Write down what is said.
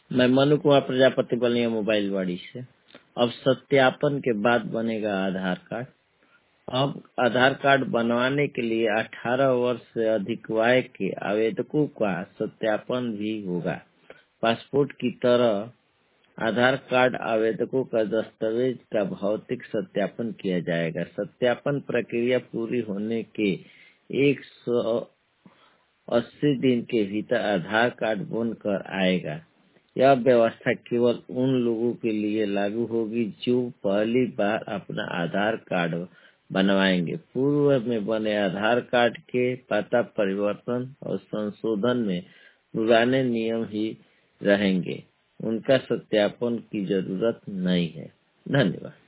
मैं मनु कुमार प्रजापति बलिया मोबाइल वाड़ी से। अब सत्यापन के बाद बनेगा आधार कार्ड। अब आधार कार्ड बनवाने के लिए 18 वर्ष से अधिक आयु के आवेदकों का सत्यापन भी होगा। पासपोर्ट की तरह आधार कार्ड आवेदकों का दस्तावेज का भौतिक सत्यापन किया जाएगा। सत्यापन प्रक्रिया पूरी होने के 180 दिन के भीतर आधार कार्ड बनकर आएगा। यह व्यवस्था केवल उन लोगों के लिए लागू होगी जो पहली बार अपना आधार कार्ड बनवाएंगे। पूर्व में बने आधार कार्ड के पता परिवर्तन और संशोधन में पुराने नियम ही रहेंगे। उनका सत्यापन की जरूरत नहीं है। धन्यवाद।